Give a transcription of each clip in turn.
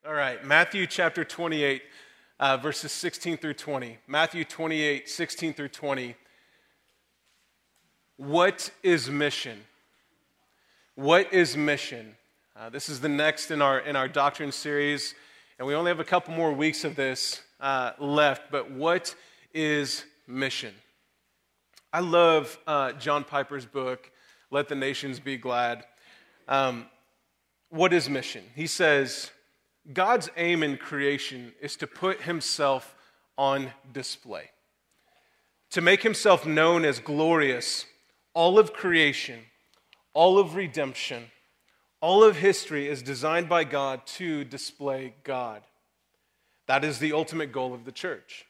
All right, Matthew chapter 28, verses 16 through 20. Matthew 28, 16 through 20. What is mission? What is mission? This is the next in our doctrine series, and we only have a couple more weeks of this left, but what is mission? I love John Piper's book, Let the Nations Be Glad. What is mission? He says, God's aim in creation is to put himself on display, to make himself known as glorious. All of creation, all of redemption, all of history is designed by God to display God. That is the ultimate goal of the church.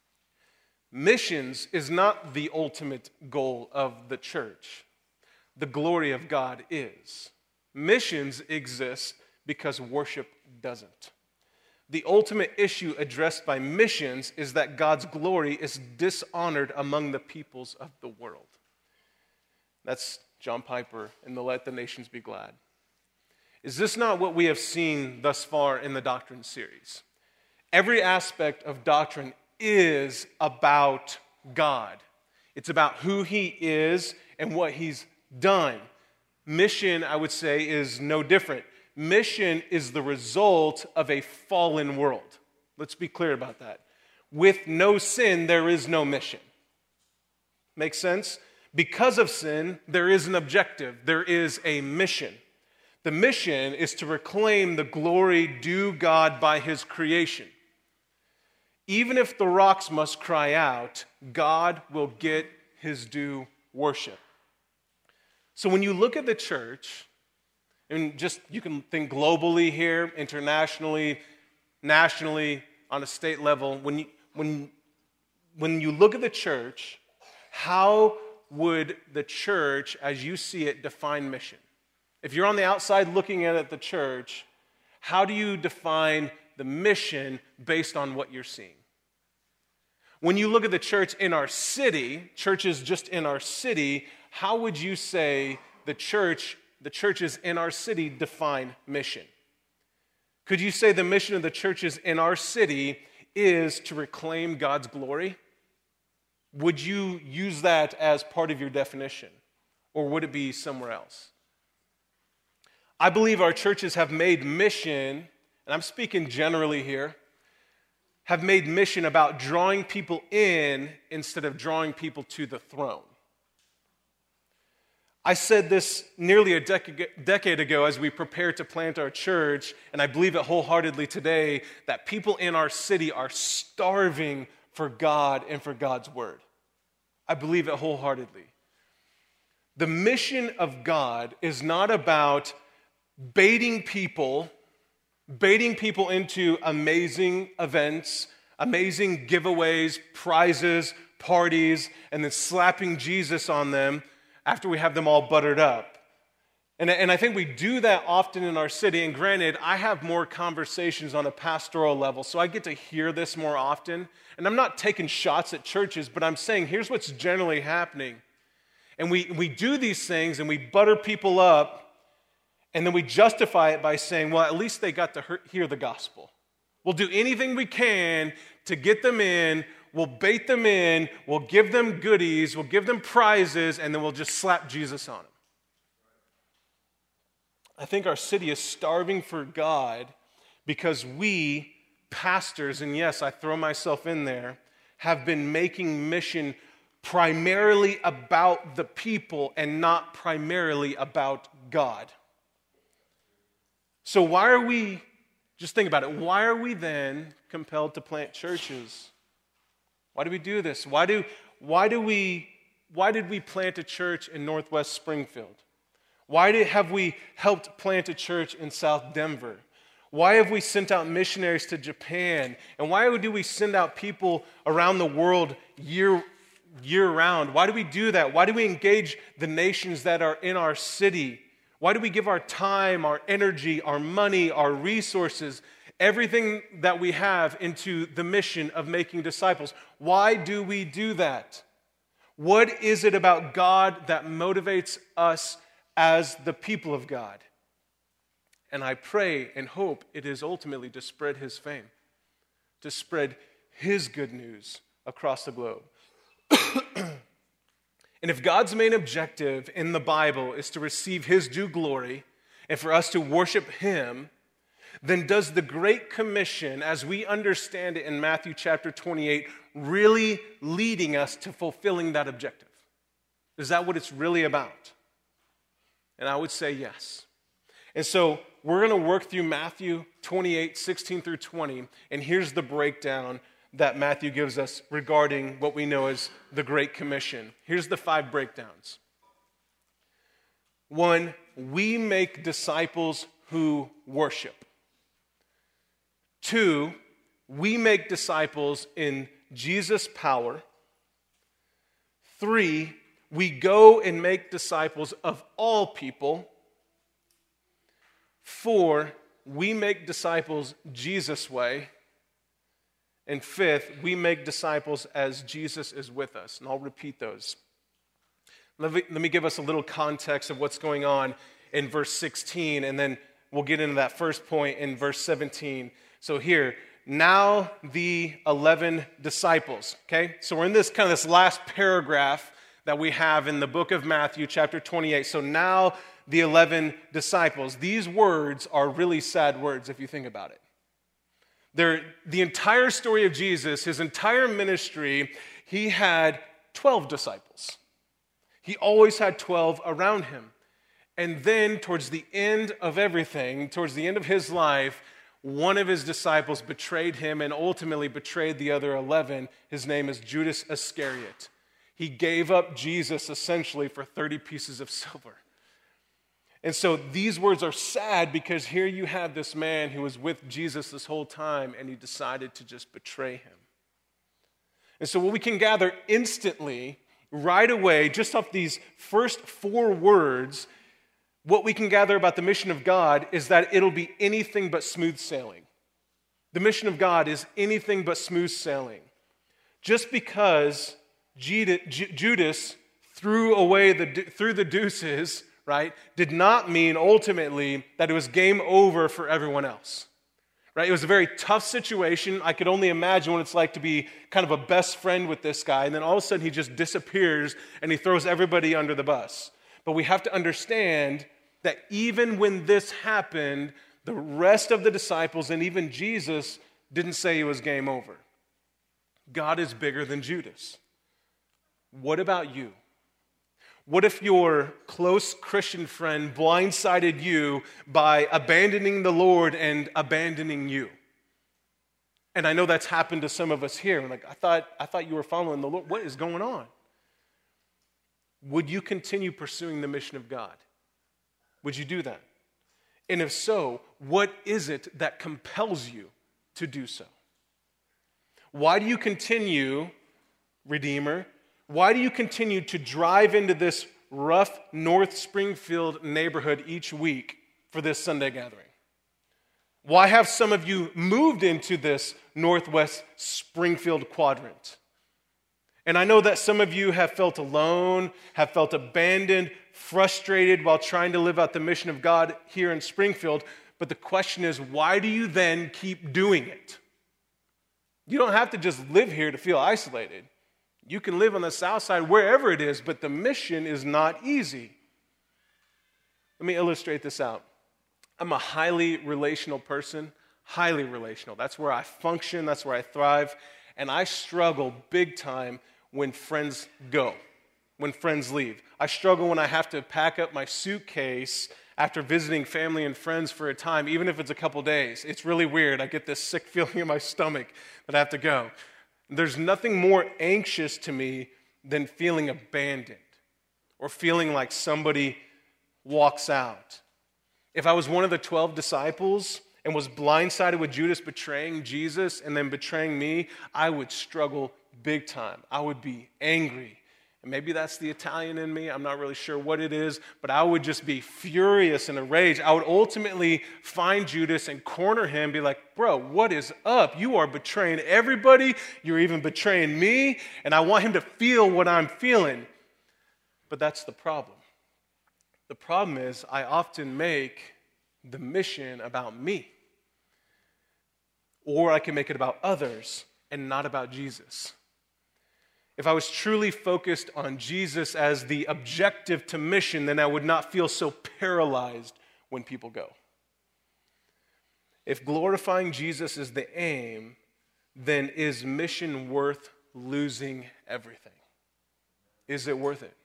Missions is not the ultimate goal of the church. The glory of God is. Missions exist because worship doesn't. The ultimate issue addressed by missions is that God's glory is dishonored among the peoples of the world. That's John Piper in the Let the Nations Be Glad. Is this not what we have seen thus far in the doctrine series? Every aspect of doctrine is about God. It's about who he is and what he's done. Mission, I would say, is no different. Mission is the result of a fallen world. Let's be clear about that. With no sin, there is no mission. Make sense? Because of sin, there is an objective. There is a mission. The mission is to proclaim the glory due God by his creation. Even if the rocks must cry out, God will get his due worship. So when you look at the church, and just you can think globally here, internationally, nationally, on a state level, when you look at the church, how would the church, as you see it, define mission? If you're on the outside looking at the church, how do you define the mission based on what you're seeing? When you look at the church in our city, churches just in our city, how would you say the churches in our city define mission? Could you say the mission of the churches in our city is to reclaim God's glory? Would you use that as part of your definition? Or would it be somewhere else? I believe our churches have made mission, and I'm speaking generally here, have made mission about drawing people in instead of drawing people to the throne. I said this nearly a decade ago as we prepared to plant our church, and I believe it wholeheartedly today, that people in our city are starving for God and for God's word. I believe it wholeheartedly. The mission of God is not about baiting people into amazing events, amazing giveaways, prizes, parties, and then slapping Jesus on them after we have them all buttered up. And I think we do that often in our city. And granted, I have more conversations on a pastoral level, so I get to hear this more often. And I'm not taking shots at churches, but I'm saying here's what's generally happening. And we do these things and we butter people up, and then we justify it by saying, well, at least they got to hear the gospel. We'll do anything we can to get them in. We'll bait them in. We'll give them goodies. We'll give them prizes, and then we'll just slap Jesus on them. I think our city is starving for God because we, pastors, and yes, I throw myself in there, have been making mission primarily about the people and not primarily about God. So why are we, just think about it, why are we then compelled to plant churches? Why do we do this? Why did we plant a church in Northwest Springfield? Why have we helped plant a church in South Denver? Why have we sent out missionaries to Japan? And why do we send out people around the world year-round? Why do we do that? Why do we engage the nations that are in our city? Why do we give our time, our energy, our money, our resources, everything that we have into the mission of making disciples? Why do we do that? What is it about God that motivates us as the people of God? And I pray and hope it is ultimately to spread his fame, to spread his good news across the globe. And if God's main objective in the Bible is to receive his due glory and for us to worship him, then does the Great Commission, as we understand it in Matthew chapter 28, really leading us to fulfilling that objective? Is that what it's really about? And I would say yes. And so we're going to work through Matthew 28, 16 through 20, and here's the breakdown that Matthew gives us regarding what we know as the Great Commission. Here's the 5 breakdowns. 1, we make disciples who worship. 2, we make disciples in Jesus' power. 3, we go and make disciples of all people. 4, we make disciples Jesus' way. And 5th, we make disciples as Jesus is with us. And I'll repeat those. Let me give us a little context of what's going on in verse 16, and then we'll get into that first point in verse 17. So here, now the 11 disciples, okay? So we're in this last paragraph that we have in the book of Matthew, chapter 28. So now the 11 disciples. These words are really sad words if you think about it. The entire story of Jesus, his entire ministry, he had 12 disciples. He always had 12 around him. And then towards the end of everything, towards the end of his life, one of his disciples betrayed him and ultimately betrayed the other 11. His name is Judas Iscariot. He gave up Jesus essentially for 30 pieces of silver. And so these words are sad because here you have this man who was with Jesus this whole time and he decided to just betray him. And so what we can gather instantly, right away, just off these first 4 words, what we can gather about the mission of God is that it'll be anything but smooth sailing. The mission of God is anything but smooth sailing. Just because Judas threw the deuces, right, did not mean ultimately that it was game over for everyone else. Right? It was a very tough situation. I could only imagine what it's like to be kind of a best friend with this guy, and then all of a sudden he just disappears and he throws everybody under the bus. But we have to understand that even when this happened, the rest of the disciples and even Jesus didn't say it was game over. God is bigger than Judas. What about you? What if your close Christian friend blindsided you by abandoning the Lord and abandoning you? And I know that's happened to some of us here. Like, I thought you were following the Lord. What is going on? Would you continue pursuing the mission of God? Would you do that? And if so, what is it that compels you to do so? Why do you continue, Redeemer? Why do you continue to drive into this rough North Springfield neighborhood each week for this Sunday gathering? Why have some of you moved into this Northwest Springfield quadrant? And I know that some of you have felt alone, have felt abandoned, frustrated while trying to live out the mission of God here in Springfield. But the question is, why do you then keep doing it? You don't have to just live here to feel isolated. You can live on the south side, wherever it is, but the mission is not easy. Let me illustrate this out. I'm a highly relational person, highly relational. That's where I function, that's where I thrive, and I struggle big time when friends go, when friends leave. I struggle when I have to pack up my suitcase after visiting family and friends for a time, even if it's a couple days. It's really weird. I get this sick feeling in my stomach that I have to go. There's nothing more anxious to me than feeling abandoned or feeling like somebody walks out. If I was one of the 12 disciples and was blindsided with Judas betraying Jesus and then betraying me, I would struggle big time. I would be angry. And maybe that's the Italian in me. I'm not really sure what it is, but I would just be furious and enraged. I would ultimately find Judas and corner him and be like, bro, what is up? You are betraying everybody. You're even betraying me. And I want him to feel what I'm feeling. But that's the problem. The problem is I often make the mission about me. Or I can make it about others and not about Jesus. If I was truly focused on Jesus as the objective to mission, then I would not feel so paralyzed when people go. If glorifying Jesus is the aim, then is mission worth losing everything? Is it worth it?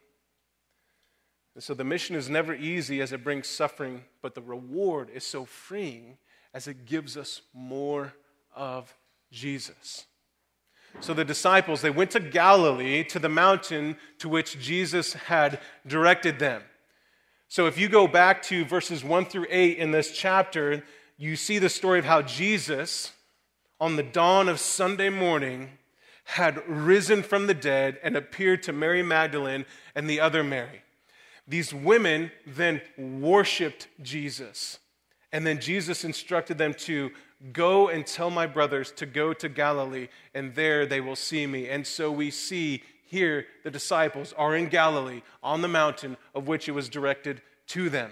And so the mission is never easy as it brings suffering, but the reward is so freeing as it gives us more of Jesus. So the disciples, they went to Galilee, to the mountain to which Jesus had directed them. So if you go back to verses 1 through 8 in this chapter, you see the story of how Jesus, on the dawn of Sunday morning, had risen from the dead and appeared to Mary Magdalene and the other Mary. These women then worshiped Jesus. And then Jesus instructed them to go and tell my brothers to go to Galilee, and there they will see me. And so we see here the disciples are in Galilee on the mountain of which it was directed to them.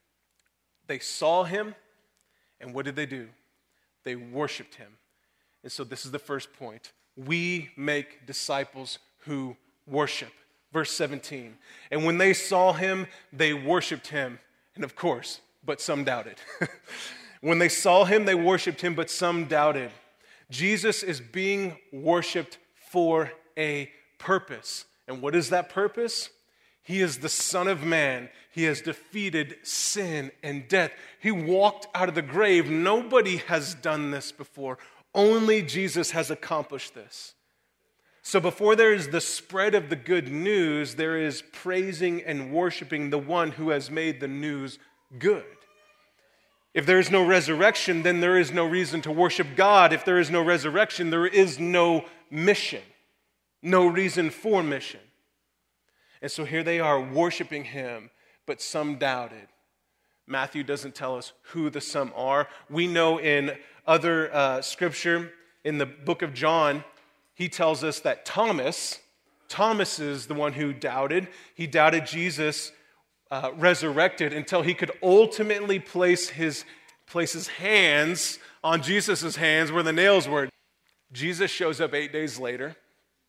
They saw him, and what did they do? They worshiped him. And so this is the first point. We make disciples who worship. Verse 17. And when they saw him, they worshiped him. And of course, but some doubted. When they saw him, they worshiped him, but some doubted. Jesus is being worshiped for a purpose. And what is that purpose? He is the Son of Man. He has defeated sin and death. He walked out of the grave. Nobody has done this before. Only Jesus has accomplished this. So before there is the spread of the good news, there is praising and worshiping the one who has made the news good. If there is no resurrection, then there is no reason to worship God. If there is no resurrection, there is no mission, no reason for mission. And so here they are worshiping him, but some doubted. Matthew doesn't tell us who the some are. We know in other scripture, in the book of John, he tells us that Thomas is the one who doubted. He doubted Jesus resurrected until he could ultimately place his hands on Jesus' hands where the nails were. Jesus shows up 8 days later.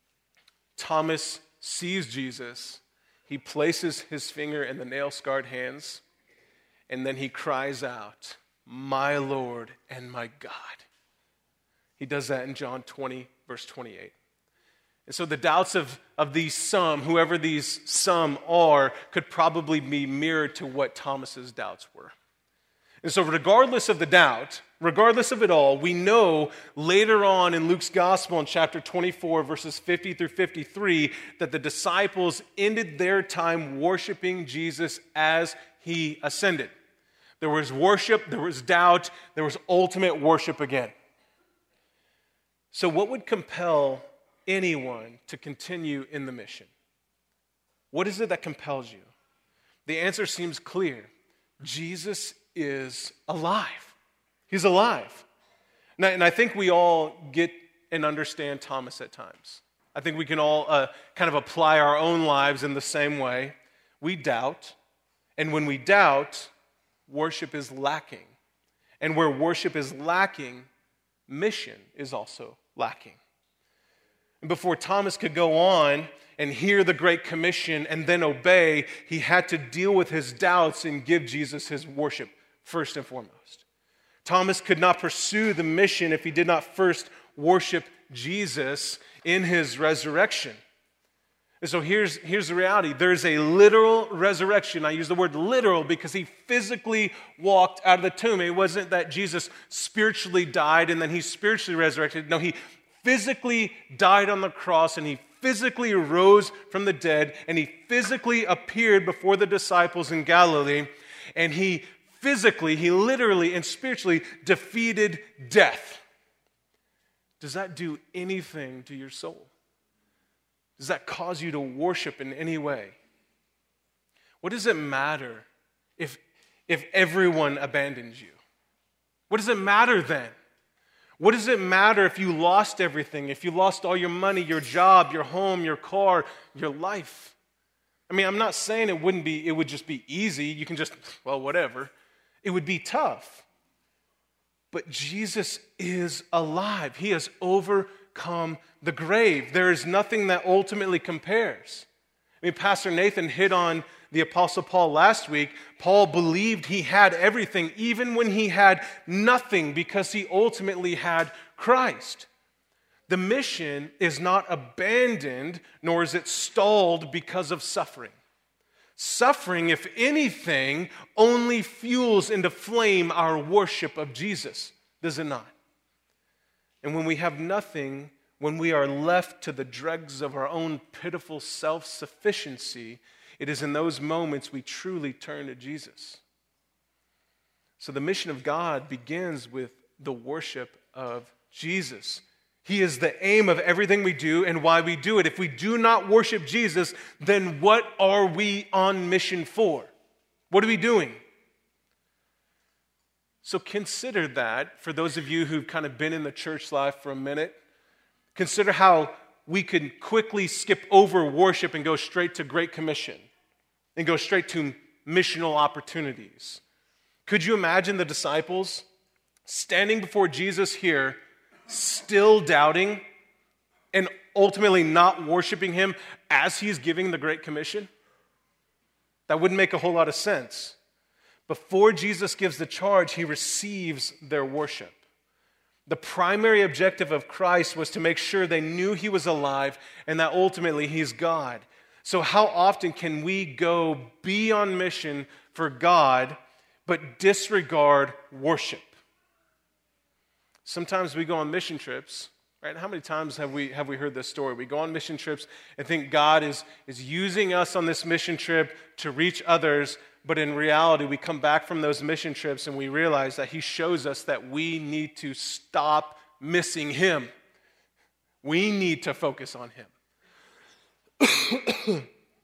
Thomas sees Jesus. He places his finger in the nail-scarred hands, and then he cries out, "My Lord and my God." He does that in John 20, verse 28. And so the doubts of these some, whoever these some are, could probably be mirrored to what Thomas's doubts were. And so regardless of the doubt, regardless of it all, we know later on in Luke's gospel in chapter 24, verses 50 through 53, that the disciples ended their time worshiping Jesus as he ascended. There was worship, there was doubt, there was ultimate worship again. So what would compel anyone to continue in the mission? What is it that compels you? The answer seems clear. Jesus is alive. He's alive. And I think we all get and understand Thomas at times. I think we can all kind of apply our own lives in the same way. We doubt, and when we doubt, worship is lacking. And where worship is lacking, mission is also lacking. And before Thomas could go on and hear the Great Commission and then obey, he had to deal with his doubts and give Jesus his worship first and foremost. Thomas could not pursue the mission if he did not first worship Jesus in his resurrection. And so here's the reality. There's a literal resurrection. I use the word literal because he physically walked out of the tomb. It wasn't that Jesus spiritually died and then he spiritually resurrected. No, he physically died on the cross and he physically rose from the dead and he physically appeared before the disciples in Galilee, and he literally and spiritually defeated death. Does that do anything to your soul? Does that cause you to worship in any way? What does it matter if everyone abandons you? What does it matter then? What does it matter if you lost everything, if you lost all your money, your job, your home, your car, your life? I mean, I'm not saying it would just be easy. You can just, well, whatever. It would be tough. But Jesus is alive. He has overcome the grave. There is nothing that ultimately compares. I mean, Pastor Nathan hit on the Apostle Paul last week. Paul believed he had everything, even when he had nothing, because he ultimately had Christ. The mission is not abandoned, nor is it stalled because of suffering. Suffering, if anything, only fuels into flame our worship of Jesus, does it not? And when we have nothing, when we are left to the dregs of our own pitiful self-sufficiency, it is in those moments we truly turn to Jesus. So the mission of God begins with the worship of Jesus. He is the aim of everything we do and why we do it. If we do not worship Jesus, then what are we on mission for? What are we doing? So consider that, for those of you who've kind of been in the church life for a minute. Consider how we can quickly skip over worship and go straight to Great Commission and go straight to missional opportunities. Could you imagine the disciples standing before Jesus here, still doubting and ultimately not worshiping him as he's giving the Great Commission? That wouldn't make a whole lot of sense. Before Jesus gives the charge, he receives their worship. The primary objective of Christ was to make sure they knew he was alive and that ultimately he's God. So how often can we go be on mission for God but disregard worship? Sometimes we go on mission trips, right? How many times have we heard this story? We go on mission trips and think God is using us on this mission trip to reach others, but in reality, we come back from those mission trips and we realize that he shows us that we need to stop missing him. We need to focus on him.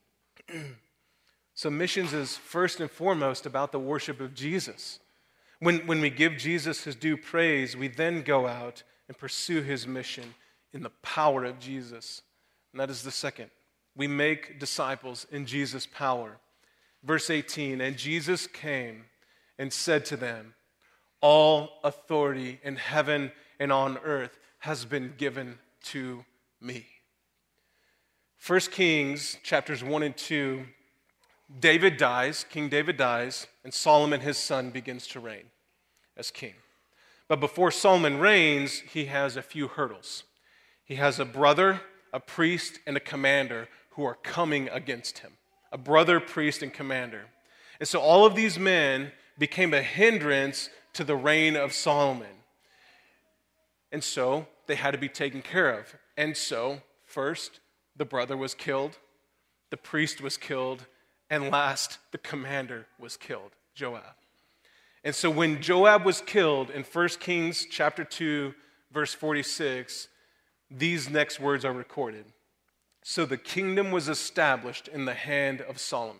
So missions is first and foremost about the worship of Jesus. When we give Jesus his due praise, we then go out and pursue his mission in the power of Jesus. And that is the second. We make disciples in Jesus' power. Verse 18, and Jesus came and said to them, all authority in heaven and on earth has been given to me. 1 Kings chapters 1 and 2, David dies, King David dies, and Solomon, his son, begins to reign as king. But before Solomon reigns, he has a few hurdles. He has a brother, a priest, and a commander who are coming against him. A brother, priest, and commander. And so all of these men became a hindrance to the reign of Solomon. And so they had to be taken care of. And so, first, the brother was killed, the priest was killed, and last, the commander was killed, Joab. And so when Joab was killed in 1 Kings chapter 2, verse 46, these next words are recorded. So the kingdom was established in the hand of Solomon.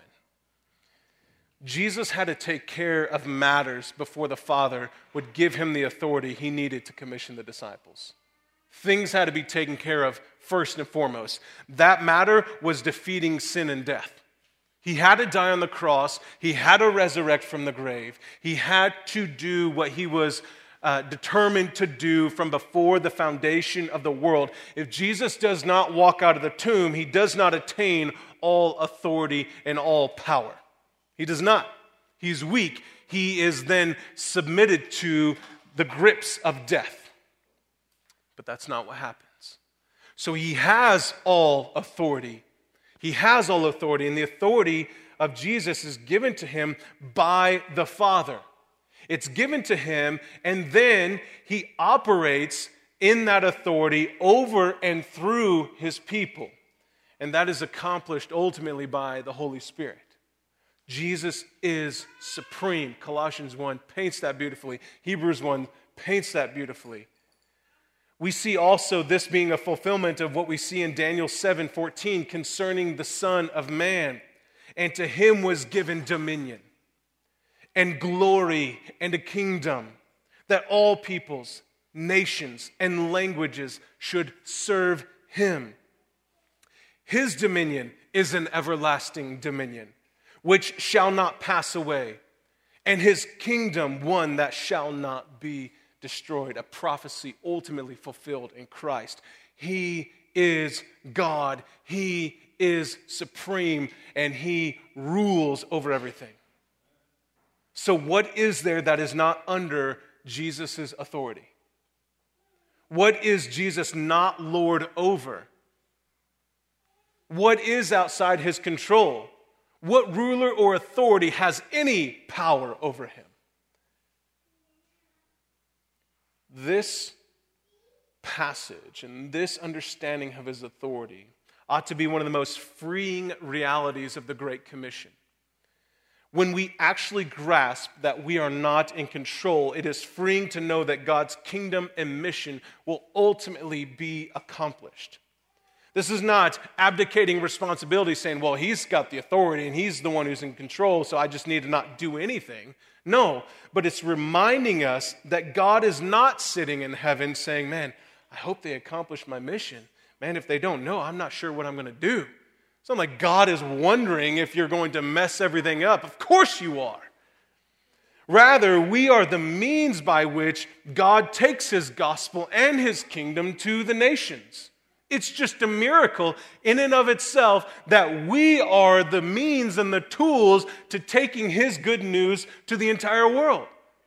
Jesus had to take care of matters before the Father would give him the authority he needed to commission the disciples. Things had to be taken care of first and foremost. That matter was defeating sin and death. He had to die on the cross. He had to resurrect from the grave. He had to do what he was determined to do from before the foundation of the world. If Jesus does not walk out of the tomb, he does not attain all authority and all power. He does not. He's weak. He is then submitted to the grips of death. But that's not what happens. So he has all authority. He has all authority, and the authority of Jesus is given to him by the Father. It's given to him, and then he operates in that authority over and through his people. And that is accomplished ultimately by the Holy Spirit. Jesus is supreme. Colossians 1 paints that beautifully. Hebrews 1 paints that beautifully. We see also this being a fulfillment of what we see in Daniel 7:14 concerning the Son of Man. And to him was given dominion and glory and a kingdom that all peoples, nations, and languages should serve him. His dominion is an everlasting dominion, which shall not pass away, and his kingdom one that shall not be destroyed, a prophecy ultimately fulfilled in Christ. He is God, he is supreme, and he rules over everything. So what is there that is not under Jesus' authority? What is Jesus not Lord over? What is outside his control? What ruler or authority has any power over him? This passage and this understanding of his authority ought to be one of the most freeing realities of the Great Commission. When we actually grasp that we are not in control, it is freeing to know that God's kingdom and mission will ultimately be accomplished. This is not abdicating responsibility, saying, well, he's got the authority and he's the one who's in control, so I just need to not do anything. No, but it's reminding us that God is not sitting in heaven saying, man, I hope they accomplish my mission. Man, if they don't know, I'm not sure what I'm going to do. It's not like God is wondering if you're going to mess everything up. Of course you are. Rather, we are the means by which God takes his gospel and his kingdom to the nations. It's just a miracle in and of itself that we are the means and the tools to taking his good news to the entire world.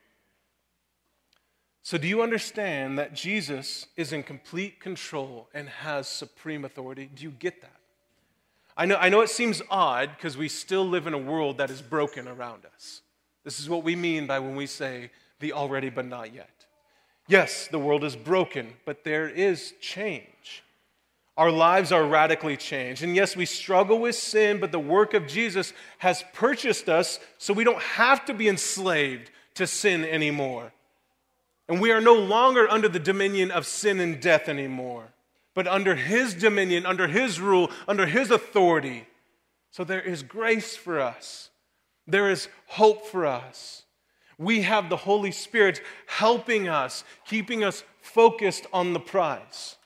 So do you understand that Jesus is in complete control and has supreme authority? Do you get that? I know it seems odd because we still live in a world that is broken around us. This is what we mean by when we say the already but not yet. Yes, the world is broken, but there is change. Our lives are radically changed. And yes, we struggle with sin, but the work of Jesus has purchased us so we don't have to be enslaved to sin anymore. And we are no longer under the dominion of sin and death anymore, but under his dominion, under his rule, under his authority. So there is grace for us. There is hope for us. We have the Holy Spirit helping us, keeping us focused on the prize.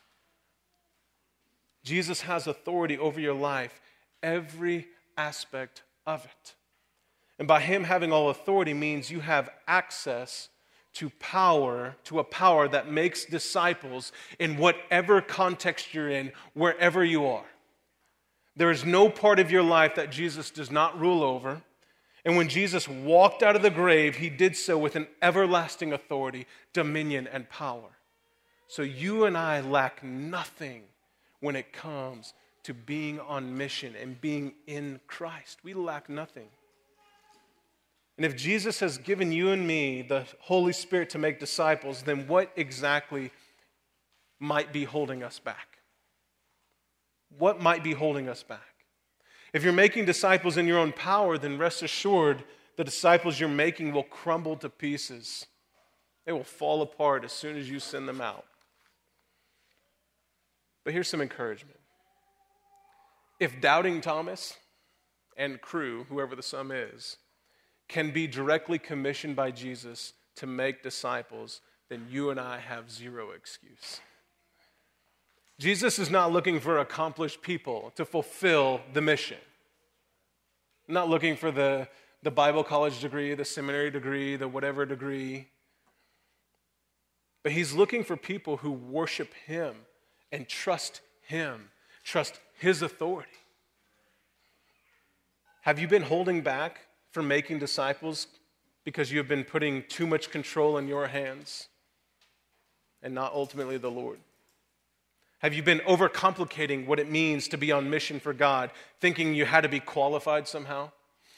Jesus has authority over your life, every aspect of it. And by him having all authority means you have access to a power that makes disciples in whatever context you're in, wherever you are. There is no part of your life that Jesus does not rule over. And when Jesus walked out of the grave, he did so with an everlasting authority, dominion, and power. So you and I lack nothing when it comes to being on mission and being in Christ. We lack nothing. And if Jesus has given you and me the Holy Spirit to make disciples, then what exactly might be holding us back? What might be holding us back? If you're making disciples in your own power, then rest assured the disciples you're making will crumble to pieces. They will fall apart as soon as you send them out. But here's some encouragement. If doubting Thomas and crew, whoever the sum is, can be directly commissioned by Jesus to make disciples, then you and I have zero excuse. Jesus is not looking for accomplished people to fulfill the mission. Not looking for the Bible college degree, the seminary degree, the whatever degree. But he's looking for people who worship him and trust him, trust his authority. Have you been holding back from making disciples because you have been putting too much control in your hands and not ultimately the Lord? Have you been overcomplicating what it means to be on mission for God, thinking you had to be qualified somehow?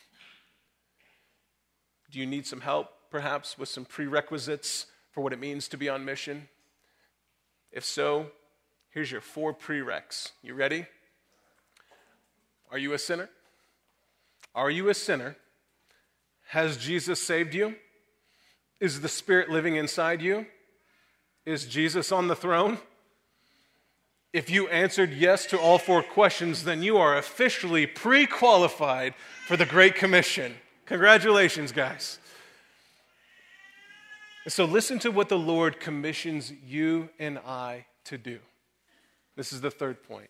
Do you need some help, perhaps, with some prerequisites for what it means to be on mission? If so, here's your 4 prereqs. You ready? Are you a sinner? Are you a sinner? Has Jesus saved you? Is the Spirit living inside you? Is Jesus on the throne? If you answered yes to all 4 questions, then you are officially pre-qualified for the Great Commission. Congratulations, guys. So listen to what the Lord commissions you and I to do. This is the 3rd point.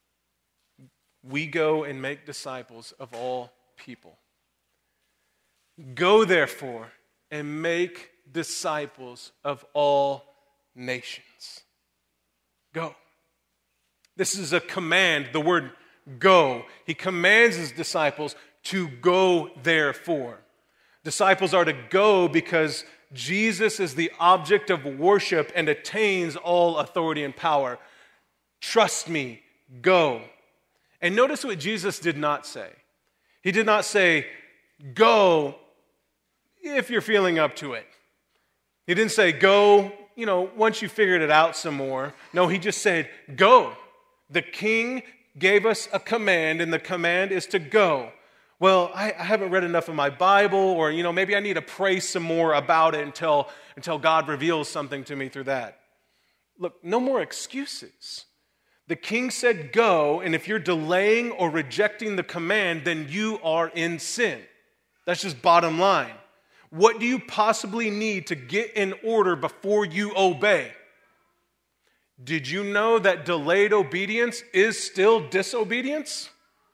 We go and make disciples of all people. Go therefore and make disciples of all nations. Go. This is a command, the word go. He commands his disciples to go therefore. Disciples are to go because Jesus is the object of worship and attains all authority and power. Trust me, go. And notice what Jesus did not say. He did not say, go if you're feeling up to it. He didn't say, go, once you figured it out some more. No, he just said, go. The King gave us a command, and the command is to go. Well, I haven't read enough of my Bible, or, maybe I need to pray some more about it until God reveals something to me through that. Look, no more excuses. The King said go, and if you're delaying or rejecting the command, then you are in sin. That's just bottom line. What do you possibly need to get in order before you obey? Did you know that delayed obedience is still disobedience?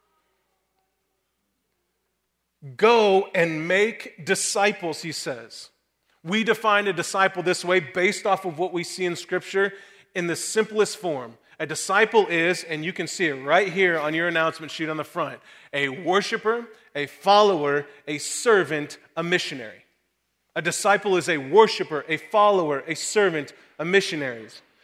Go and make disciples, he says. We define a disciple this way based off of what we see in Scripture in the simplest form. A disciple is, and you can see it right here on your announcement sheet on the front, a worshiper, a follower, a servant, a missionary. A disciple is a worshiper, a follower, a servant, a missionary.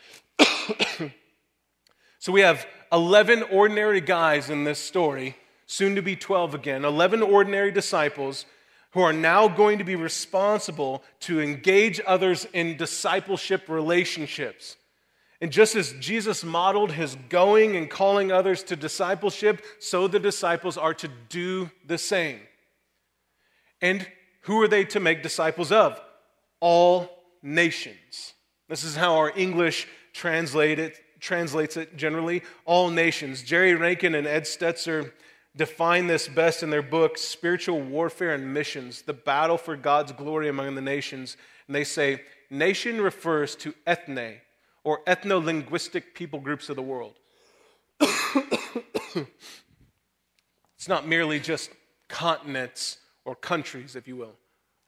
So we have 11 ordinary guys in this story, soon to be 12 again, 11 ordinary disciples who are now going to be responsible to engage others in discipleship relationships. And just as Jesus modeled his going and calling others to discipleship, so the disciples are to do the same. And who are they to make disciples of? All nations. This is how our English translates it generally. All nations. Jerry Rankin and Ed Stetzer define this best in their book, Spiritual Warfare and Missions, the battle for God's glory among the nations. And they say, nation refers to ethne, or ethno-linguistic people groups of the world. It's not merely just continents or countries, if you will.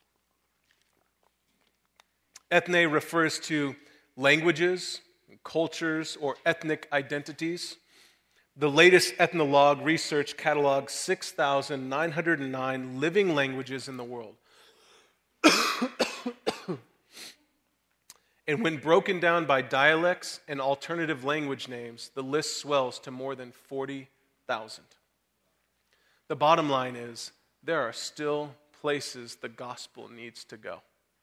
Ethne refers to languages, cultures, or ethnic identities. The latest Ethnologue research catalogs 6,909 living languages in the world. And when broken down by dialects and alternative language names, the list swells to more than 40,000. The bottom line is, there are still places the gospel needs to go.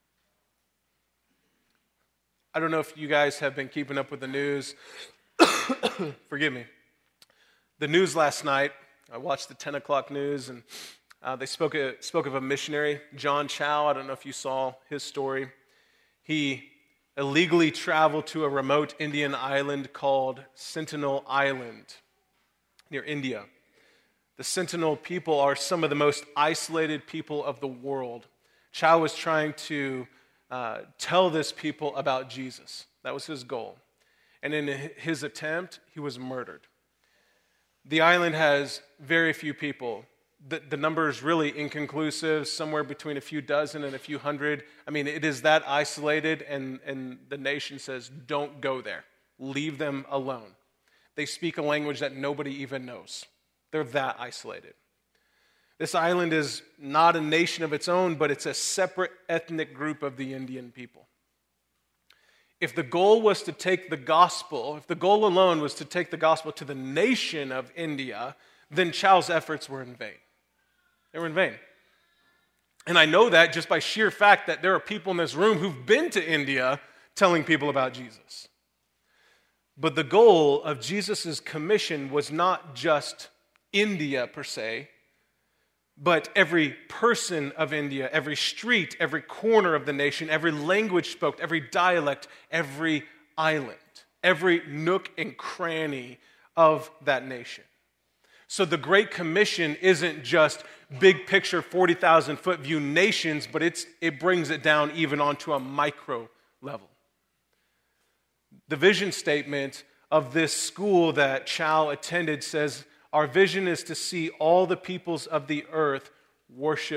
I don't know if you guys have been keeping up with the news. Forgive me. The news last night, I watched the 10 o'clock news, and they spoke of a missionary, John Chow. I don't know if you saw his story. He illegally traveled to a remote Indian island called Sentinel Island near India. The Sentinel people are some of the most isolated people of the world. Chow was trying to tell this people about Jesus. That was his goal. And in his attempt, he was murdered. The island has very few people. The number is really inconclusive, somewhere between a few dozen and a few hundred. I mean, it is that isolated, and the nation says, don't go there. Leave them alone. They speak a language that nobody even knows. They're that isolated. This island is not a nation of its own, but it's a separate ethnic group of the Indian people. If the goal was to take the gospel, if the goal alone was to take the gospel to the nation of India, then Chow's efforts were in vain. They were in vain. And I know that just by sheer fact that there are people in this room who've been to India telling people about Jesus. But the goal of Jesus' commission was not just India per se, but every person of India, every street, every corner of the nation, every language spoken, every dialect, every island, every nook and cranny of that nation. So the Great Commission isn't just big picture 40,000 foot view nations, but it brings it down even onto a micro level. The vision statement of this school that Chow attended says, our vision is to see all the peoples of the earth worship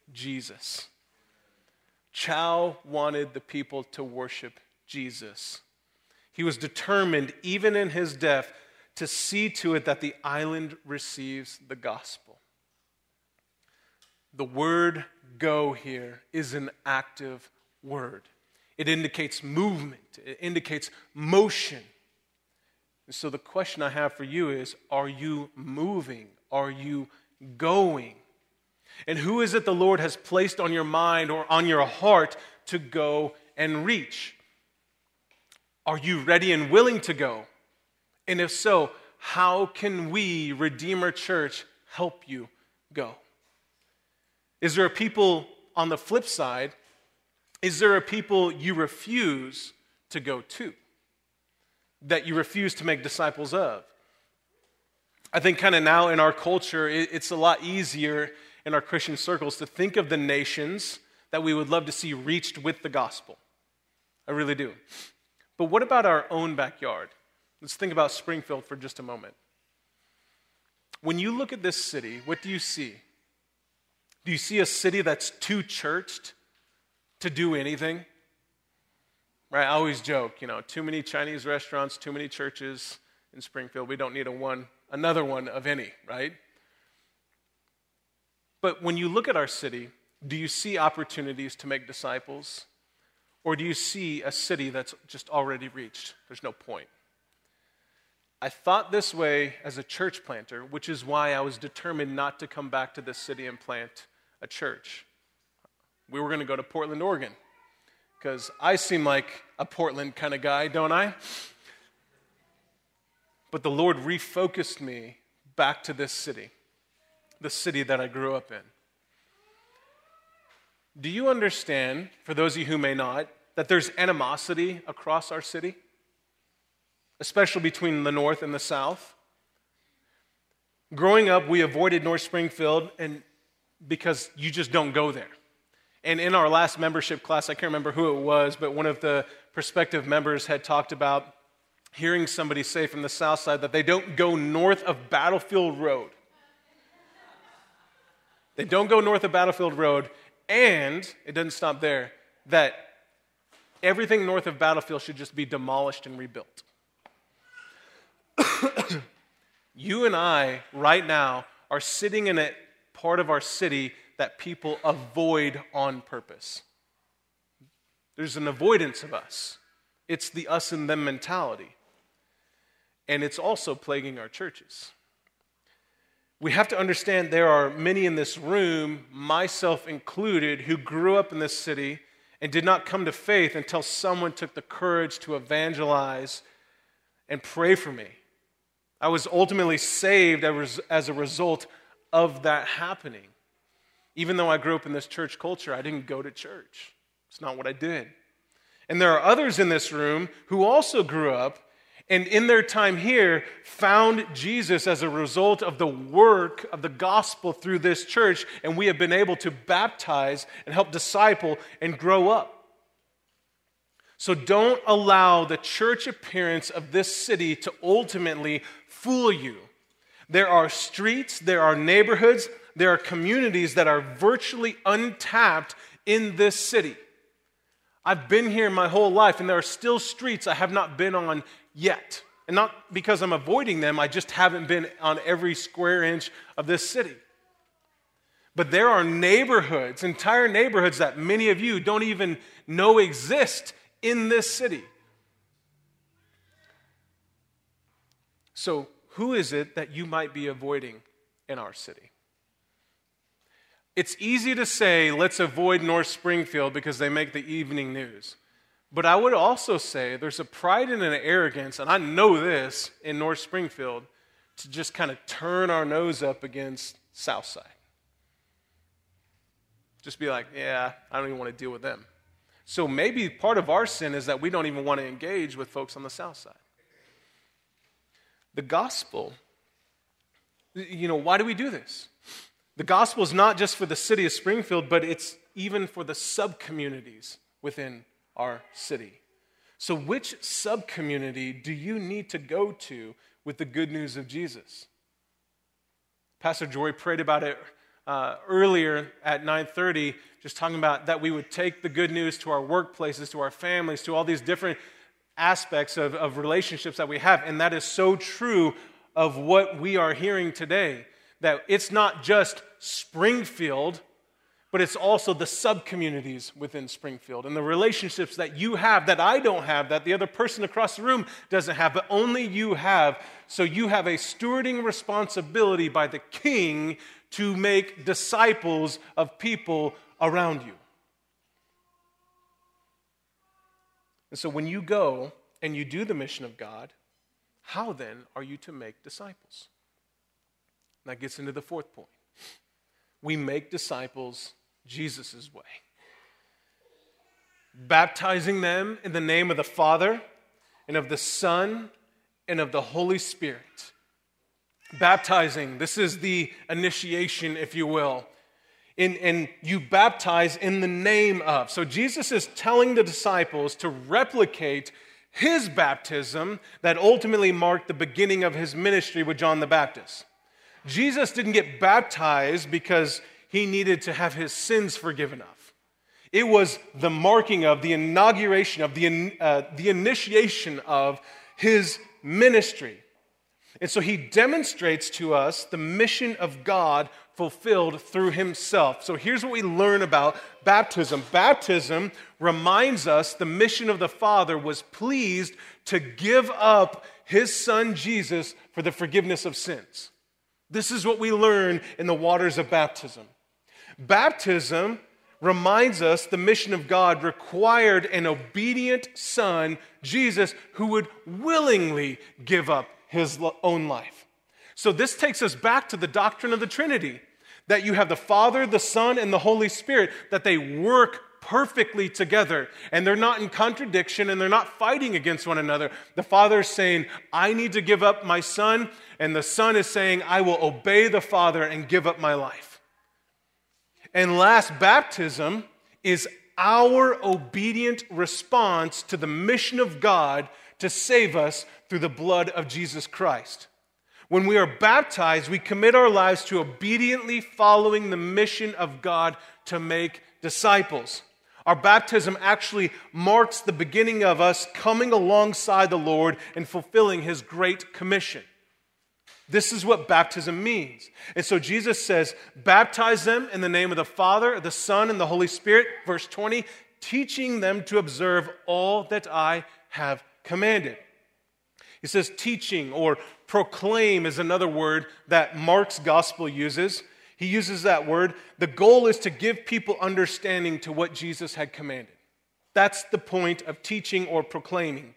Jesus. Chau wanted the people to worship Jesus. He was determined, even in his death, to see to it that the island receives the gospel. The word go here is an active word. It indicates movement. It indicates motion. And so the question I have for you is, are you moving? Are you going? And who is it the Lord has placed on your mind or on your heart to go and reach? Are you ready and willing to go? And if so, how can we, Redeemer Church, help you go? Is there a people on the flip side? Is there a people you refuse to go to? That you refuse to make disciples of? I think kind of now in our culture, it's a lot easier in our Christian circles to think of the nations that we would love to see reached with the gospel. I really do. But what about our own backyard? Let's think about Springfield for just a moment. When you look at this city, what do you see? Do you see a city that's too churched to do anything? Right? I always joke, too many Chinese restaurants, too many churches in Springfield. We don't need another one of any, right? But when you look at our city, do you see opportunities to make disciples? Or do you see a city that's just already reached? There's no point. I thought this way as a church planter, which is why I was determined not to come back to this city and plant a church. We were going to go to Portland, Oregon, because I seem like a Portland kind of guy, don't I? But the Lord refocused me back to this city, the city that I grew up in. Do you understand, for those of you who may not, that there's animosity across our city, especially between the north and the south? Growing up, we avoided North Springfield because you just don't go there. And in our last membership class, I can't remember who it was, but one of the prospective members had talked about hearing somebody say from the south side that they don't go north of Battlefield Road. They don't go north of Battlefield Road, and it doesn't stop there, that everything north of Battlefield should just be demolished and rebuilt. You and I, right now, are sitting in a part of our city that people avoid on purpose. There's an avoidance of us. It's the us and them mentality. And it's also plaguing our churches. We have to understand there are many in this room, myself included, who grew up in this city and did not come to faith until someone took the courage to evangelize and pray for me. I was ultimately saved as a result of that happening. Even though I grew up in this church culture, I didn't go to church. It's not what I did. And there are others in this room who also grew up and in their time here found Jesus as a result of the work of the gospel through this church, and we have been able to baptize and help disciple and grow up. So don't allow the church appearance of this city to ultimately fool you. There are streets, there are neighborhoods, there are communities that are virtually untapped in this city. I've been here my whole life, and there are still streets I have not been on yet. And not because I'm avoiding them, I just haven't been on every square inch of this city. But there are neighborhoods, entire neighborhoods that many of you don't even know exist in this city. So, who is it that you might be avoiding in our city? It's easy to say, let's avoid North Springfield because they make the evening news. But I would also say there's a pride and an arrogance, and I know this in North Springfield, to just kind of turn our nose up against Southside. Just be like, yeah, I don't even want to deal with them. So maybe part of our sin is that we don't even want to engage with folks on the South side. The gospel, why do we do this? The gospel is not just for the city of Springfield, but it's even for the sub-communities within our city. So which sub-community do you need to go to with the good news of Jesus? Pastor Jory prayed about it earlier at 9:30, just talking about that we would take the good news to our workplaces, to our families, to all these different aspects of relationships that we have. And that is so true of what we are hearing today, that it's not just Springfield, but it's also the sub-communities within Springfield and the relationships that you have that I don't have, that the other person across the room doesn't have, but only you have. So you have a stewarding responsibility by the King to make disciples of people around you. And so when you go and you do the mission of God, how then are you to make disciples? And that gets into the fourth point. We make disciples Jesus' way. Baptizing them in the name of the Father and of the Son and of the Holy Spirit. Baptizing, this is the initiation, if you will. And you baptize in the name of. So Jesus is telling the disciples to replicate his baptism that ultimately marked the beginning of his ministry with John the Baptist. Jesus didn't get baptized because he needed to have his sins forgiven of. It was the marking of, the inauguration of, the initiation of his ministry. And so he demonstrates to us the mission of God fulfilled through himself. So here's what we learn about baptism. Baptism reminds us the mission of the Father was pleased to give up his Son Jesus for the forgiveness of sins. This is what we learn in the waters of baptism. Baptism reminds us the mission of God required an obedient Son, Jesus, who would willingly give up his own life. So this takes us back to the doctrine of the Trinity, that you have the Father, the Son, and the Holy Spirit, that they work perfectly together, and they're not in contradiction, and they're not fighting against one another. The Father is saying, I need to give up my Son, and the Son is saying, I will obey the Father and give up my life. And last, baptism is our obedient response to the mission of God to save us through the blood of Jesus Christ. When we are baptized, we commit our lives to obediently following the mission of God to make disciples. Our baptism actually marks the beginning of us coming alongside the Lord and fulfilling his great commission. This is what baptism means. And so Jesus says, baptize them in the name of the Father, the Son, and the Holy Spirit, verse 20, teaching them to observe all that I have commanded. He says teaching or proclaim is another word that Mark's gospel uses. He uses that word. The goal is to give people understanding to what Jesus had commanded. That's the point of teaching or proclaiming.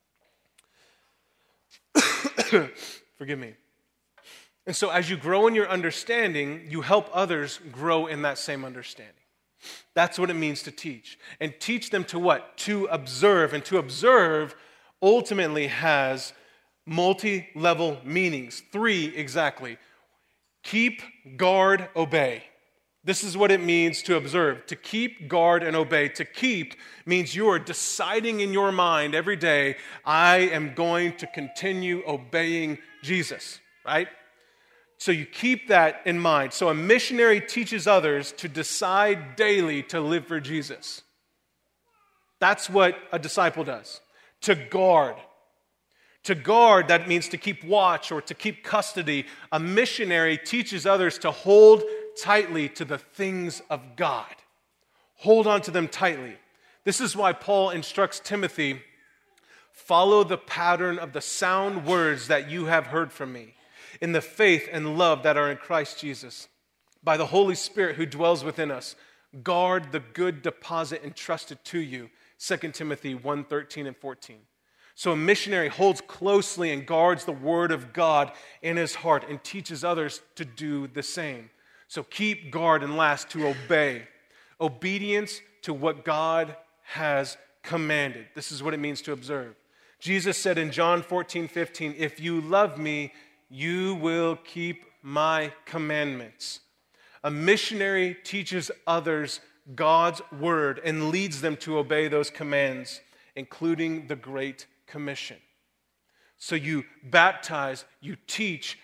Forgive me. And so as you grow in your understanding, you help others grow in that same understanding. That's what it means to teach. And teach them to what? To observe. And to observe ultimately has multi-level meanings. 3 exactly. Keep, guard, obey. This is what it means to observe. To keep, guard, and obey. To keep means you are deciding in your mind every day, I am going to continue obeying Jesus, right? So you keep that in mind. So a missionary teaches others to decide daily to live for Jesus. That's what a disciple does. To guard. To guard, that means to keep watch or to keep custody. A missionary teaches others to hold tightly to the things of God. Hold on to them tightly. This is why Paul instructs Timothy, follow the pattern of the sound words that you have heard from me, in the faith and love that are in Christ Jesus. By the Holy Spirit who dwells within us, guard the good deposit entrusted to you. 2 Timothy 1:13 and 14. So a missionary holds closely and guards the word of God in his heart and teaches others to do the same. So keep, guard, and last, to obey. Obedience to what God has commanded. This is what it means to observe. Jesus said in John 14:15, if you love me, you will keep my commandments. A missionary teaches others God's word and leads them to obey those commands, including the Great Commission. So you baptize, you teach,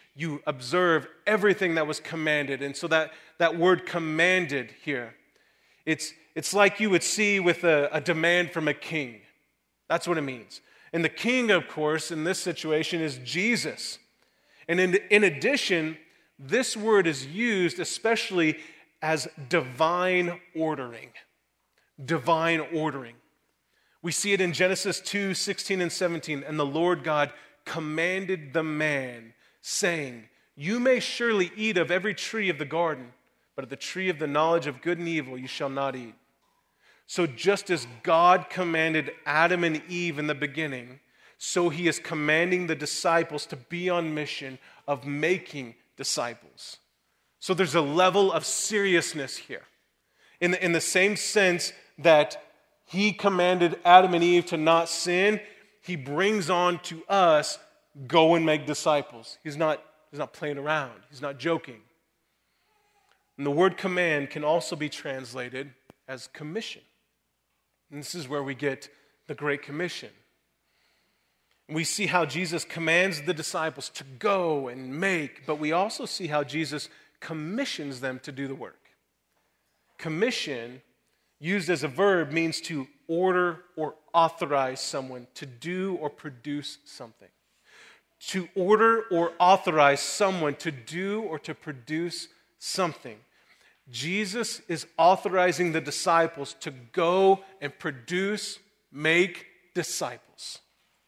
you observe everything that was commanded. And so that word commanded here, it's like you would see with a demand from a king. That's what it means. And the king, of course, in this situation is Jesus. And in addition, this word is used especially as divine ordering. Divine ordering. We see it in Genesis 2:16 and 17. And the Lord God commanded the man, saying, "You may surely eat of every tree of the garden, but of the tree of the knowledge of good and evil you shall not eat." So just as God commanded Adam and Eve in the beginning, so he is commanding the disciples to be on mission of making disciples. So there's a level of seriousness here. In the same sense that he commanded Adam and Eve to not sin, he brings on to us, go and make disciples. He's not playing around. He's not joking. And the word command can also be translated as commission. And this is where we get the Great Commission. We see how Jesus commands the disciples to go and make, but we also see how Jesus commissions them to do the work. Commission, used as a verb, means to order or authorize someone to do or produce something. To order or authorize someone to do or to produce something. Jesus is authorizing the disciples to go and produce, make disciples.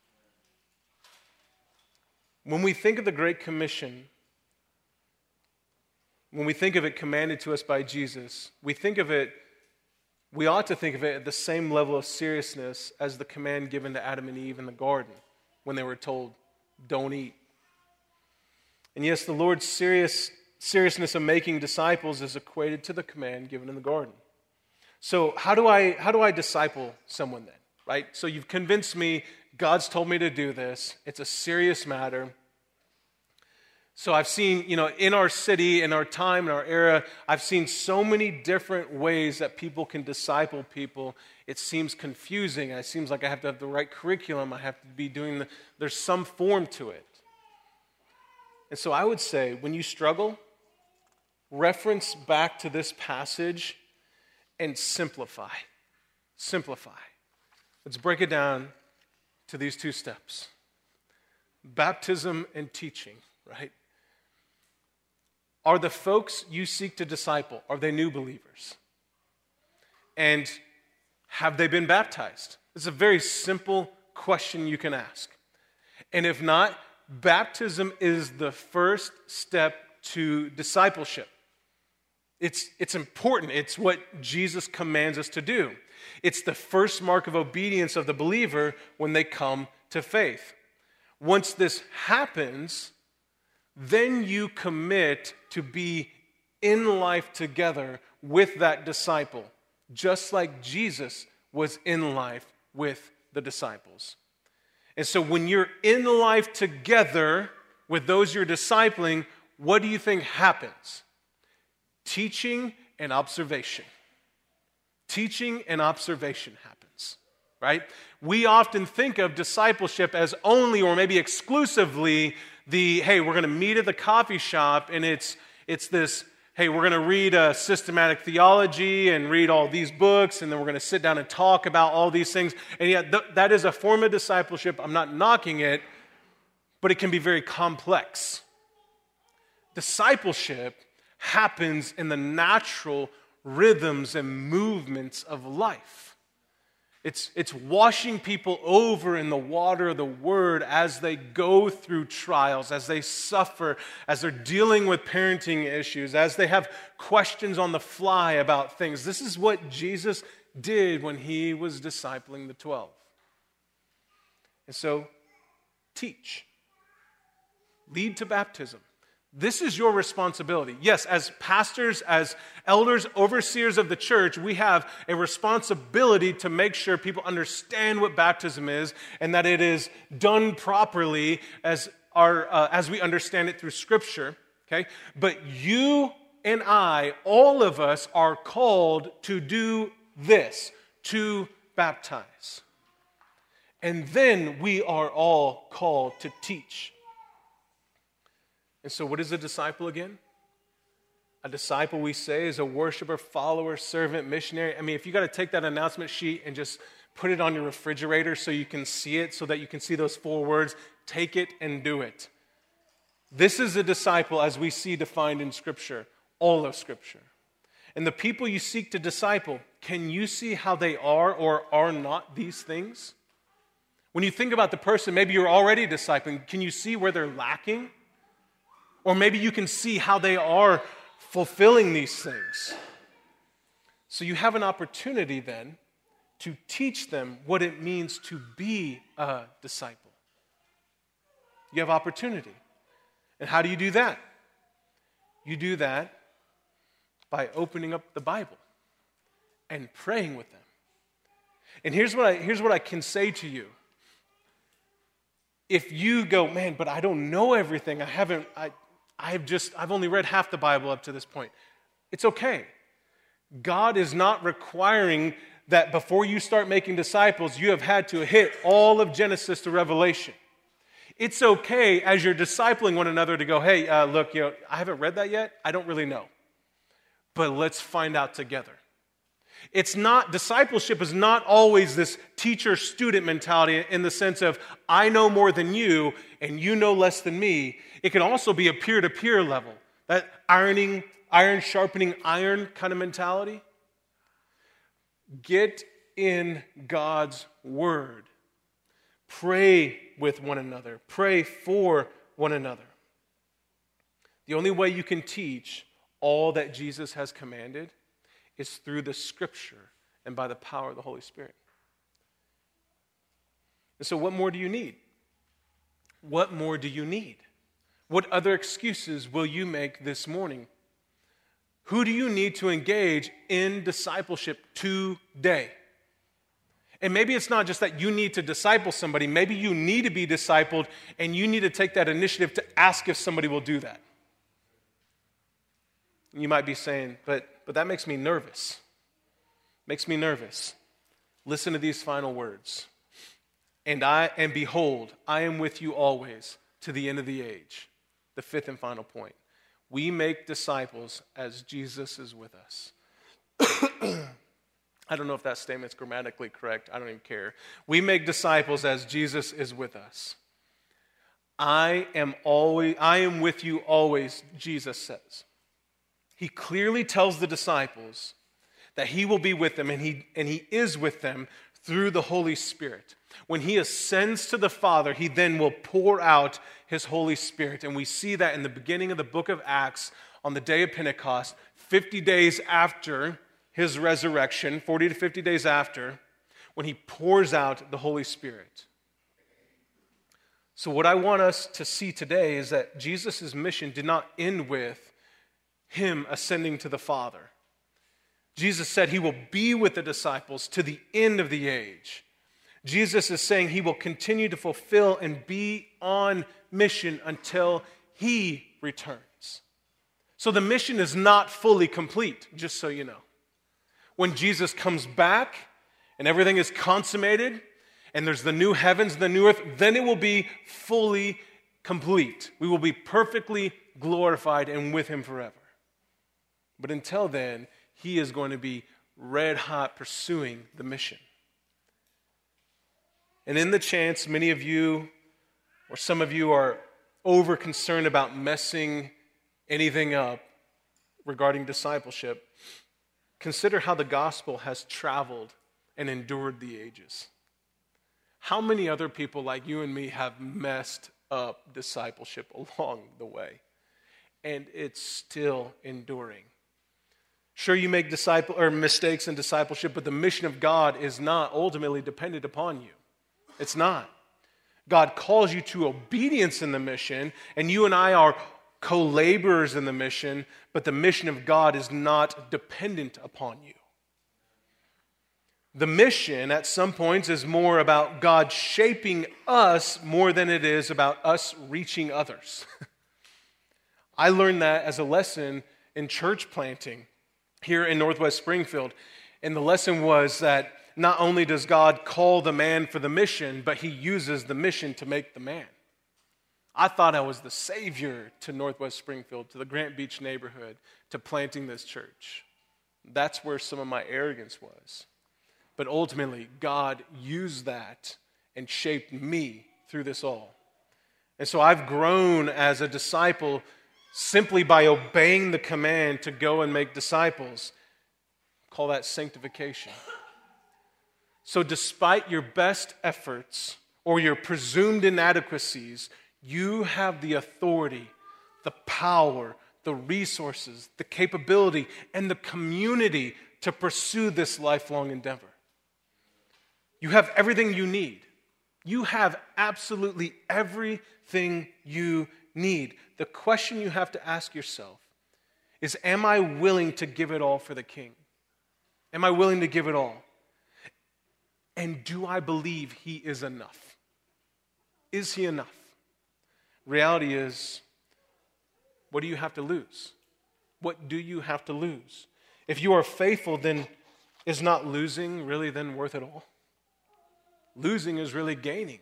When we think of the Great Commission, when we think of it commanded to us by Jesus, we ought to think of it at the same level of seriousness as the command given to Adam and Eve in the garden when they were told, "Don't eat." And yes, the Lord's seriousness of making disciples is equated to the command given in the garden. So how do I disciple someone then? Right? So you've convinced me, God's told me to do this. It's a serious matter. So I've seen, in our city, in our time, in our era, I've seen so many different ways that people can disciple people. It seems confusing. It seems like I have to have the right curriculum. I have to be doing there's some form to it. And so I would say, when you struggle, reference back to this passage and simplify. Simplify. Let's break it down to these two steps. Baptism and teaching, right? Are the folks you seek to disciple, are they new believers? And have they been baptized? It's a very simple question you can ask. And if not, baptism is the first step to discipleship. It's important. It's what Jesus commands us to do. It's the first mark of obedience of the believer when they come to faith. Once this happens, then you commit to be in life together with that disciple, just like Jesus was in life with the disciples. And so when you're in life together with those you're discipling, what do you think happens? Teaching and observation. Teaching and observation happens, right? We often think of discipleship as only or maybe exclusively hey, we're going to meet at the coffee shop and it's this, hey, we're going to read a systematic theology and read all these books and then we're going to sit down and talk about all these things. And yet that is a form of discipleship. I'm not knocking it, but it can be very complex. Discipleship happens in the natural rhythms and movements of life. It's washing people over in the water of the Word as they go through trials, as they suffer, as they're dealing with parenting issues, as they have questions on the fly about things. This is what Jesus did when he was discipling the 12. And so, teach. Lead to baptism. This is your responsibility. Yes, as pastors, as elders, overseers of the church, we have a responsibility to make sure people understand what baptism is and that it is done properly as we understand it through Scripture. Okay? But you and I, all of us, are called to do this, to baptize. And then we are all called to teach. And so what is a disciple again? A disciple, we say, is a worshiper, follower, servant, missionary. I mean, if you got to take that announcement sheet and just put it on your refrigerator so you can see it, so that you can see those 4 words, take it and do it. This is a disciple as we see defined in Scripture, all of Scripture. And the people you seek to disciple, can you see how they are or are not these things? When you think about the person, maybe you're already discipling, can you see where they're lacking? Or maybe you can see how they are fulfilling these things. So you have an opportunity then to teach them what it means to be a disciple. You have opportunity. And how do you do that? You do that by opening up the Bible and praying with them. And here's what I can say to you. If you go, man, but I don't know everything. I've only read half the Bible up to this point. It's okay. God is not requiring that before you start making disciples, you have had to hit all of Genesis to Revelation. It's okay as you're discipling one another to go, hey, look, I haven't read that yet. I don't really know. But let's find out together. Discipleship is not always this teacher-student mentality in the sense of, I know more than you and you know less than me. It can also be a peer-to-peer level, that iron sharpening iron kind of mentality. Get in God's Word. Pray with one another. Pray for one another. The only way you can teach all that Jesus has commanded is through the Scripture and by the power of the Holy Spirit. And so what more do you need? What more do you need? What other excuses will you make this morning? Who do you need to engage in discipleship today? And maybe it's not just that you need to disciple somebody. Maybe you need to be discipled and you need to take that initiative to ask if somebody will do that. You might be saying, but that makes me nervous. Makes me nervous. Listen to these final words. And behold, I am with you always to the end of the age. The 5th and final point. We make disciples as Jesus is with us. I don't know if that statement's grammatically correct. I don't even care. We make disciples as Jesus is with us. I am with you always, Jesus says. He clearly tells the disciples that he will be with them, and he is with them through the Holy Spirit. When he ascends to the Father, he then will pour out his Holy Spirit. And we see that in the beginning of the book of Acts on the day of Pentecost, 50 days after his resurrection, 40 to 50 days after, when he pours out the Holy Spirit. So what I want us to see today is that Jesus' mission did not end with him ascending to the Father. Jesus said he will be with the disciples to the end of the age. Jesus is saying he will continue to fulfill and be on mission until he returns. So the mission is not fully complete, just so you know. When Jesus comes back and everything is consummated and there's the new heavens and the new earth, then it will be fully complete. We will be perfectly glorified and with him forever. But until then, he is going to be red hot pursuing the mission. And in the chance many of you or some of you are over concerned about messing anything up regarding discipleship, consider how the gospel has traveled and endured the ages. How many other people like you and me have messed up discipleship along the way? And it's still enduring. Sure, you make mistakes in discipleship, but the mission of God is not ultimately dependent upon you. It's not. God calls you to obedience in the mission, and you and I are co-laborers in the mission, but the mission of God is not dependent upon you. The mission, at some points, is more about God shaping us more than it is about us reaching others. I learned that as a lesson in church planting here in Northwest Springfield. And the lesson was that not only does God call the man for the mission, but he uses the mission to make the man. I thought I was the savior to Northwest Springfield, to the Grant Beach neighborhood, to planting this church. That's where some of my arrogance was. But ultimately, God used that and shaped me through this all. And so I've grown as a disciple simply by obeying the command to go and make disciples. Call that sanctification. So despite your best efforts or your presumed inadequacies, you have the authority, the power, the resources, the capability, and the community to pursue this lifelong endeavor. You have everything you need. You have absolutely everything you need. The question you have to ask yourself is, am I willing to give it all for the King? Am I willing to give it all? And do I believe He is enough? Is He enough? Reality is, what do you have to lose? What do you have to lose? If you are faithful, then is not losing really then worth it all? Losing is really gaining.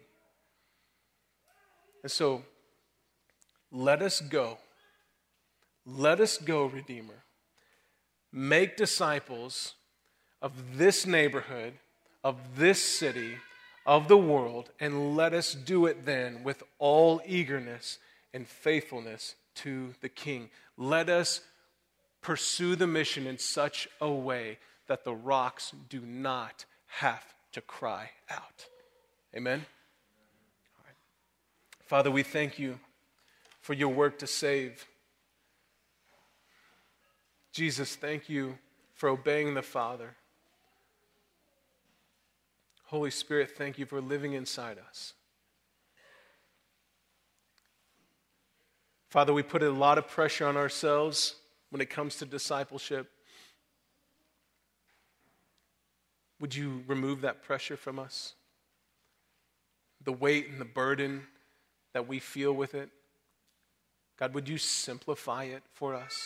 And so, let us go. Let us go, Redeemer. Make disciples of this neighborhood, of this city, of the world, and let us do it then with all eagerness and faithfulness to the King. Let us pursue the mission in such a way that the rocks do not have to cry out. Amen? All right. Father, we thank you for your work to save. Jesus, thank you for obeying the Father. Holy Spirit, thank you for living inside us. Father, we put a lot of pressure on ourselves when it comes to discipleship. Would you remove that pressure from us? The weight and the burden that we feel with it. God, would you simplify it for us?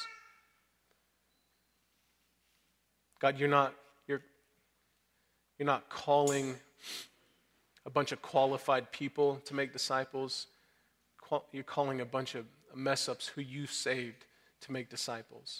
God, you're not calling a bunch of qualified people to make disciples. You're calling a bunch of mess-ups who you saved to make disciples.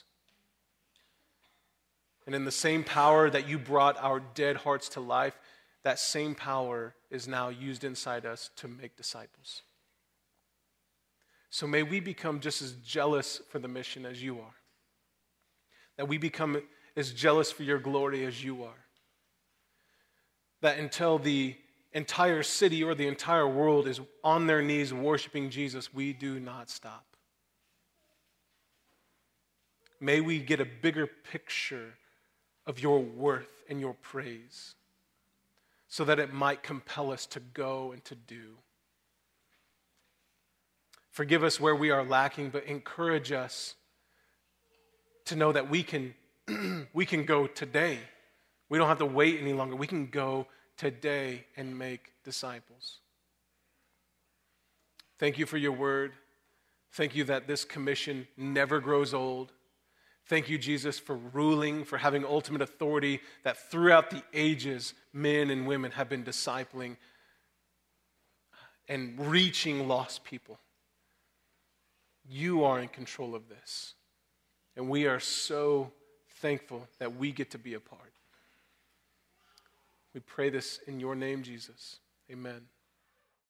And in the same power that you brought our dead hearts to life, that same power is now used inside us to make disciples. So may we become just as jealous for the mission as you are. That we become as jealous for your glory as you are. That until the entire city or the entire world is on their knees worshiping Jesus, we do not stop. May we get a bigger picture of your worth and your praise so that it might compel us to go and to do. Forgive us where we are lacking, but encourage us to know that we can go today. We don't have to wait any longer. We can go today and make disciples. Thank you for your word. Thank you that this commission never grows old. Thank you, Jesus, for ruling, for having ultimate authority, that throughout the ages, men and women have been discipling and reaching lost people. You are in control of this. And we are so thankful that we get to be a part. We pray this in your name, Jesus. Amen.